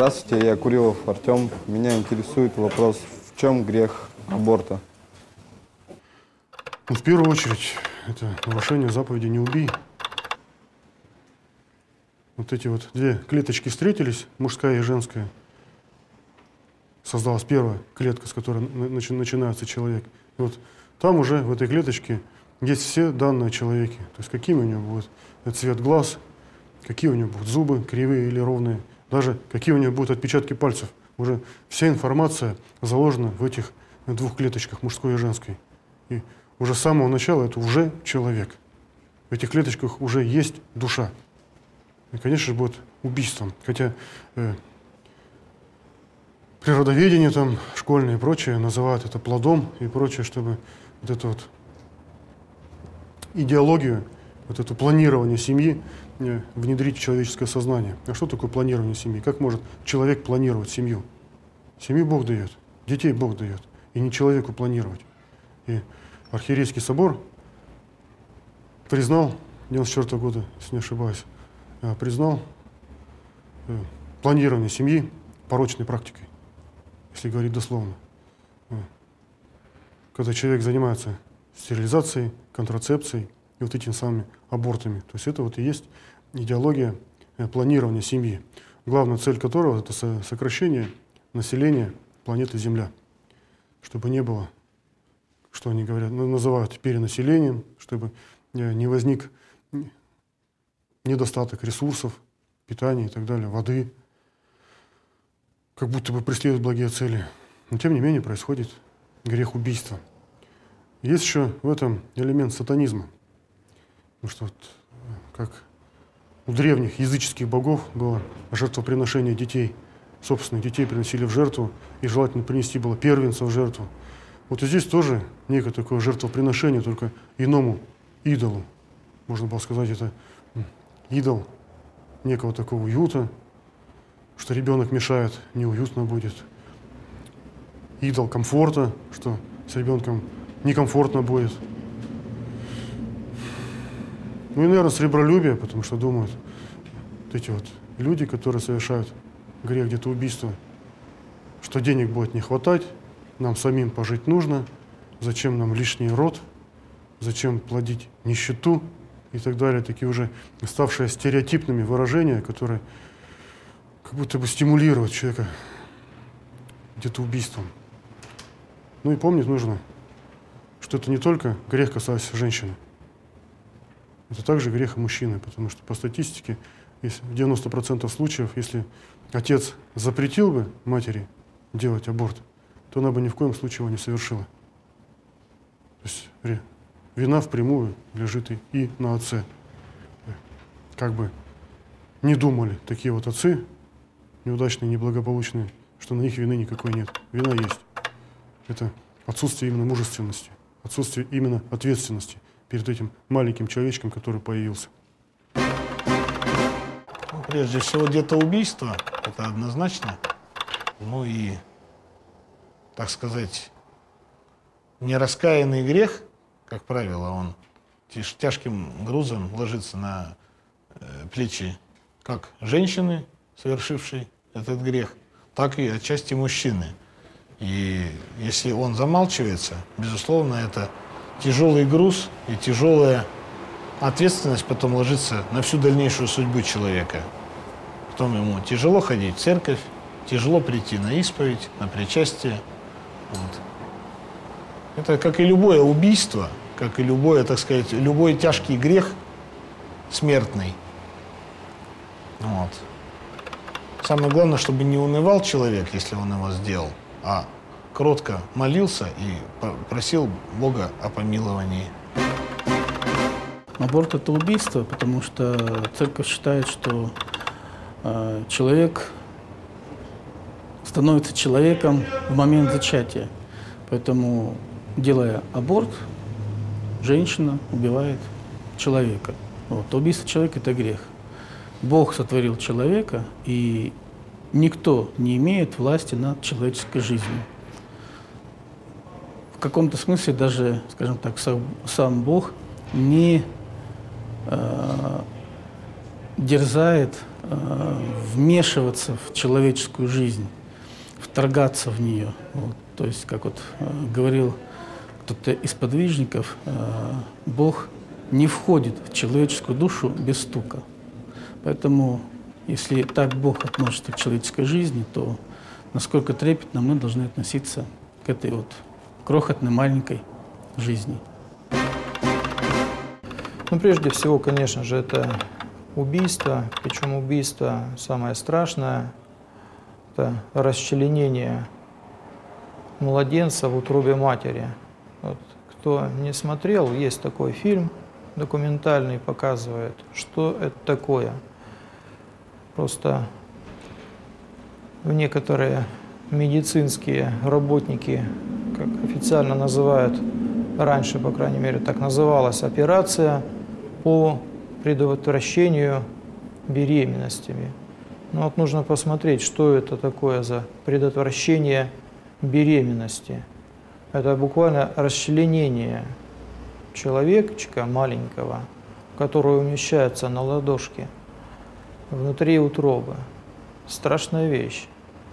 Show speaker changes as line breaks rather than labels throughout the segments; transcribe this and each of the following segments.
Здравствуйте, я Курилов Артем. Меня интересует вопрос, в чем грех аборта?
Ну, в первую очередь, это нарушение заповеди «не убий». Вот эти вот две клеточки встретились, мужская и женская. Создалась первая клетка, с которой начинается человек. И вот там уже, в этой клеточке, есть все данные о человеке. То есть каким у него будет цвет глаз, какие у него будут зубы, кривые или ровные, даже какие у него будут отпечатки пальцев. Уже вся информация заложена в этих двух клеточках, мужской и женской. И уже с самого начала это уже человек. В этих клеточках уже есть душа. И, конечно же, будет убийством. Хотя природоведение там, школьное и прочее называют это плодом и прочее, чтобы вот эту вот идеологию, вот это планирование семьи внедрить в человеческое сознание. А что такое планирование семьи? Как может человек планировать семью? Семью Бог дает, детей Бог дает, и не человеку планировать. И Архиерейский собор признал, 1994 года, если не ошибаюсь, признал планирование семьи порочной практикой, если говорить дословно. Когда человек занимается стерилизацией, контрацепцией и вот этими самыми абортами. То есть это вот и есть идеология планирования семьи, главная цель которого – это сокращение населения планеты Земля, чтобы не было, что они говорят, называют перенаселением, чтобы не возник недостаток ресурсов, питания и так далее, воды, как будто бы преследуют благие цели. Но тем не менее происходит грех убийства. Есть еще в этом элемент сатанизма. Потому что вот, как у древних языческих богов было жертвоприношение детей, собственных детей приносили в жертву, и желательно принести было первенца в жертву. Вот и здесь тоже некое такое жертвоприношение, только иному идолу. Можно было сказать, это идол некого такого уюта, что ребенок мешает, неуютно будет. Идол комфорта, что с ребенком некомфортно будет. Ну и, наверное, сребролюбие, потому что думают, вот эти вот люди, которые совершают грех, где-то убийство, что денег будет не хватать, нам самим пожить нужно, зачем нам лишний род, зачем плодить нищету и так далее. Такие уже ставшие стереотипными выражения, которые как будто бы стимулируют человека где-то убийством. Ну и помнить нужно, что это не только грех, касаясь женщины, это также грех и мужчины, потому что по статистике в 90% случаев, если отец запретил бы матери делать аборт, то она бы ни в коем случае его не совершила. То есть вина впрямую лежит и на отце. Как бы не думали такие вот отцы, неудачные, неблагополучные, что на них вины никакой нет. Вина есть. Это отсутствие именно мужественности, отсутствие именно ответственности перед этим маленьким человечком, который появился.
Прежде всего, где-то убийство, это однозначно. Ну и, так сказать, нераскаянный грех, как правило, он тяжким грузом ложится на плечи как женщины, совершившей этот грех, так и отчасти мужчины. И если он замалчивается, безусловно, это тяжелый груз и тяжелая ответственность потом ложится на всю дальнейшую судьбу человека. Потом ему тяжело ходить в церковь, тяжело прийти на исповедь, на причастие. Вот. Это как и любое убийство, как и любое, так сказать, любой тяжкий грех смертный. Вот. Самое главное, чтобы не унывал человек, если он его сделал, а кротко молился и просил Бога о помиловании.
Аборт – это убийство, потому что церковь считает, что человек становится человеком в момент зачатия. Поэтому, делая аборт, женщина убивает человека. Вот. Убийство человека – это грех. Бог сотворил человека, и никто не имеет власти над человеческой жизнью. В каком-то смысле даже, скажем так, сам Бог не дерзает вмешиваться в человеческую жизнь, вторгаться в нее. Вот. То есть, как вот говорил кто-то из подвижников, Бог не входит в человеческую душу без стука. Поэтому, если так Бог относится к человеческой жизни, то насколько трепетно мы должны относиться к этой вот крохотной, маленькой жизни.
Ну, прежде всего, конечно же, это убийство. Причем убийство самое страшное – это расчленение младенца в утробе матери. Вот. Кто не смотрел, есть такой фильм документальный, показывает, что это такое. Просто некоторые медицинские работники, как официально называют, раньше, по крайней мере, так называлась операция по предотвращению беременностями. Но вот нужно посмотреть, что это такое за предотвращение беременности. Это буквально расчленение человечка маленького, который умещается на ладошке внутри утробы. Страшная вещь.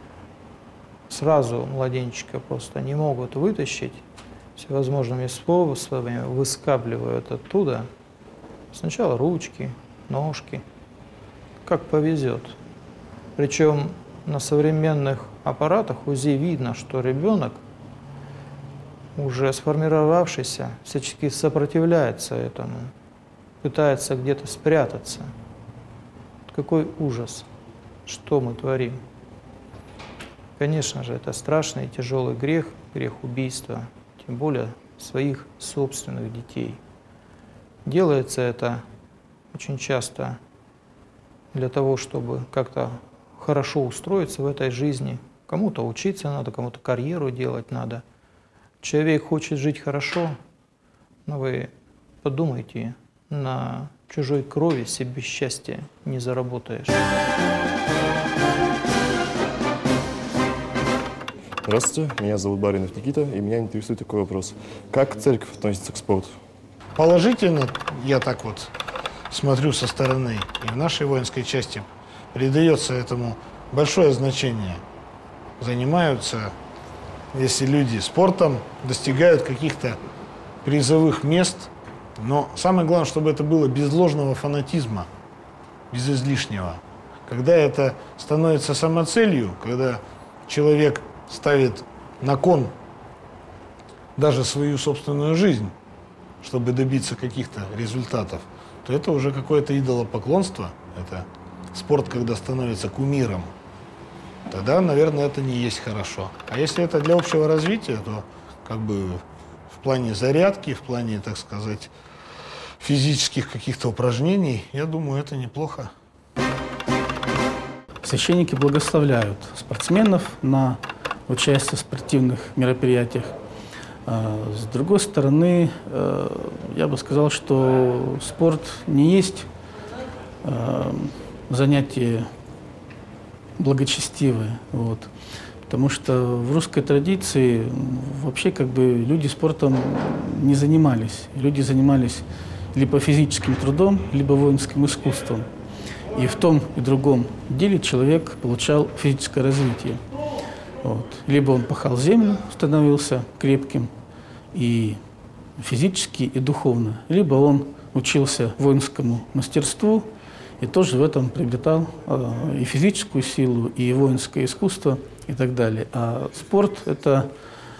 Сразу младенчика просто не могут вытащить, всевозможными способами выскабливают оттуда сначала ручки, ножки, как повезет. Причем на современных аппаратах УЗИ видно, что ребенок, уже сформировавшийся, всячески сопротивляется этому, пытается где-то спрятаться. Какой ужас, что мы творим. Конечно же, это страшный и тяжелый грех, грех убийства, тем более своих собственных детей. Делается это очень часто для того, чтобы как-то хорошо устроиться в этой жизни. Кому-то учиться надо, кому-то карьеру делать надо. Человек хочет жить хорошо, но вы подумайте, на чужой крови себе счастья не заработаешь.
Здравствуйте, меня зовут Баринов Никита, и меня интересует такой вопрос. Как церковь относится к спорту?
Положительно, я так вот смотрю со стороны, и в нашей воинской части придается этому большое значение. Занимаются, если люди спортом, достигают каких-то призовых мест, но самое главное, чтобы это было без ложного фанатизма, без излишнего. Когда это становится самоцелью, когда человек ставит на кон даже свою собственную жизнь, чтобы добиться каких-то результатов, то это уже какое-то идолопоклонство, это спорт, когда становится кумиром. Тогда, наверное, это не есть хорошо. А если это для общего развития, то как бы в плане зарядки, в плане, так сказать, физических каких-то упражнений, я думаю, это неплохо.
Священники благословляют спортсменов на участие в спортивных мероприятиях. С другой стороны, я бы сказал, что спорт не есть занятие благочестивое. Вот. Потому что в русской традиции вообще как бы люди спортом не занимались. Люди занимались либо физическим трудом, либо воинским искусством. И в том и другом деле человек получал физическое развитие. Вот. Либо он пахал землю, становился крепким и физически, и духовно, либо он учился воинскому мастерству и тоже в этом приобретал и физическую силу, и воинское искусство, и так далее. А спорт это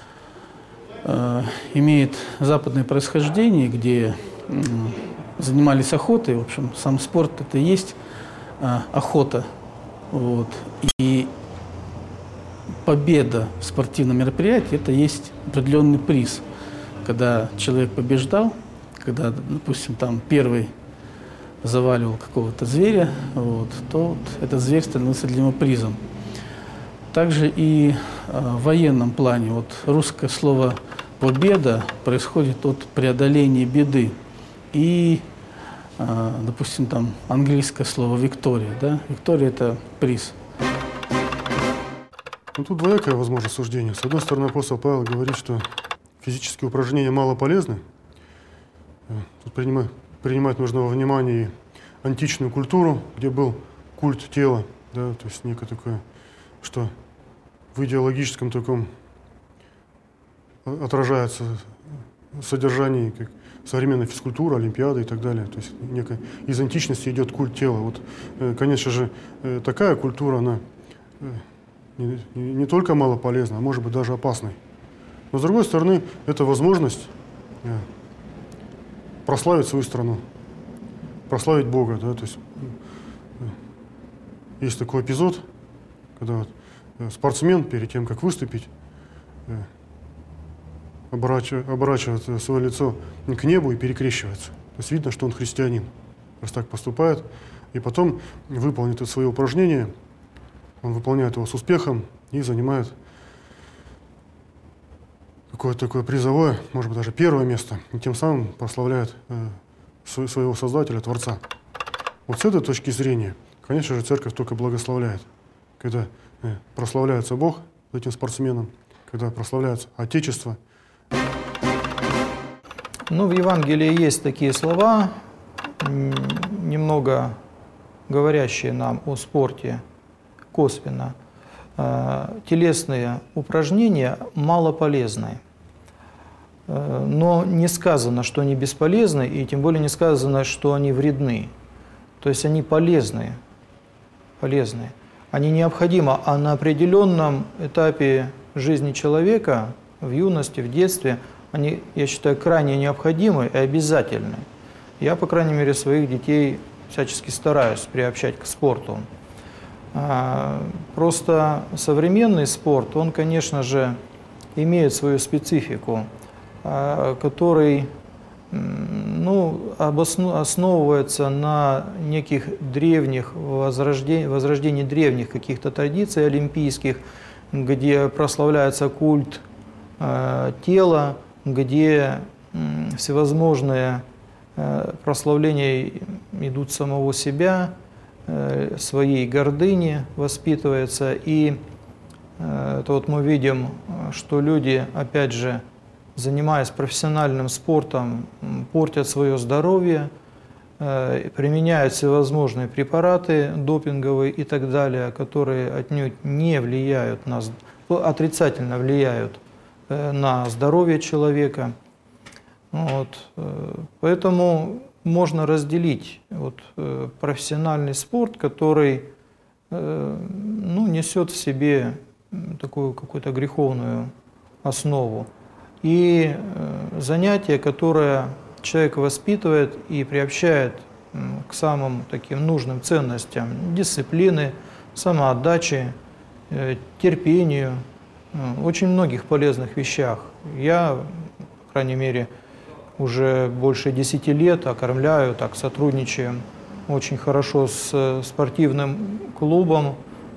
имеет западное происхождение, где занимались охотой. В общем, сам спорт это и есть охота. Вот. И победа в спортивном мероприятии это есть определенный приз. Когда человек побеждал, когда, допустим, там первый заваливал какого-то зверя, вот, то вот этот зверь становился для него призом. Также и в военном плане вот, русское слово «победа» происходит от преодоления беды. И, допустим, там английское слово «виктория». Да? Виктория – это приз.
Ну, тут двоякое, возможно, суждение. С одной стороны, апостол Павел говорит, что физические упражнения мало полезны. Тут принимать нужно во внимание и античную культуру, где был культ тела, да, то есть некое такое, что в идеологическом таком отражается содержание как современной физкультуры, олимпиады и так далее. То есть некое, из античности идет культ тела. Вот, конечно же, такая культура, она не только мало полезна, а может быть даже опасной. Но с другой стороны, это возможность прославить свою страну, прославить Бога. Да? То есть, есть такой эпизод, когда вот, спортсмен перед тем, как выступить, оборачивает свое лицо к небу и перекрещивается. То есть видно, что он христианин, раз так поступает. И потом выполнит это свое упражнение, он выполняет его с успехом и занимает какое-то такое призовое, может быть, даже первое место, и тем самым прославляет своего Создателя, Творца. Вот с этой точки зрения, конечно же, церковь только благословляет, когда прославляется Бог этим спортсменом, когда прославляется Отечество.
Ну, в Евангелии есть такие слова, немного говорящие нам о спорте косвенно. Телесные упражнения малополезны. Но не сказано, что они бесполезны, и тем более не сказано, что они вредны. То есть они полезны. Они необходимы, а на определенном этапе жизни человека, в юности, в детстве, они, я считаю, крайне необходимы и обязательны. Я, по крайней мере, своих детей всячески стараюсь приобщать к спорту. Просто современный спорт, он, конечно же, имеет свою специфику, который основывается на неких древних, возрождении древних каких-то традиций олимпийских, где прославляется культ тела, где всевозможные прославления идут самого себя, своей гордыни воспитывается. И это вот мы видим, что люди, опять же, занимаясь профессиональным спортом, портят свое здоровье, применяют всевозможные препараты допинговые и так далее, которые отнюдь не влияют отрицательно влияют на здоровье человека. Вот. Поэтому можно разделить профессиональный спорт, который несет в себе такую какую-то греховную основу, и занятие, которое человек воспитывает и приобщает к самым таким нужным ценностям дисциплины, самоотдачи, терпению, очень многих полезных вещах. Я, по крайней мере, уже больше 10 лет окормляю, сотрудничаем очень хорошо с спортивным клубом,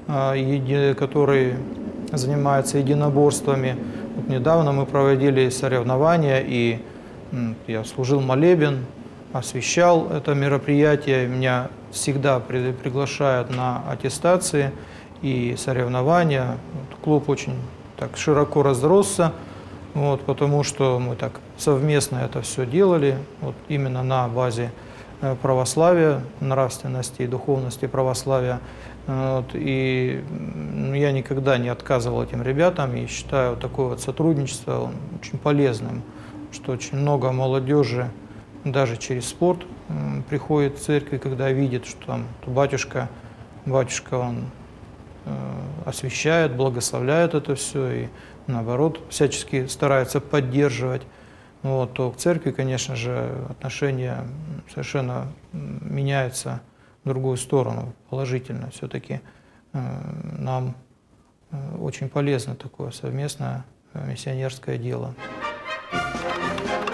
который занимается единоборствами. Вот недавно мы проводили соревнования, и я служил молебен, освещал это мероприятие. Меня всегда приглашают на аттестации и соревнования. Клуб очень так широко разросся, потому что мы так совместно это все делали, именно на базе православия, нравственности и духовности православия. И я никогда не отказывал этим ребятам и считаю такое сотрудничество очень полезным, что очень много молодежи даже через спорт приходит в церковь, когда видит, что там батюшка он освещает, благословляет это все и наоборот всячески старается поддерживать. То к церкви, конечно же, отношение совершенно меняется в другую сторону, положительно. Все-таки нам очень полезно такое совместное миссионерское дело.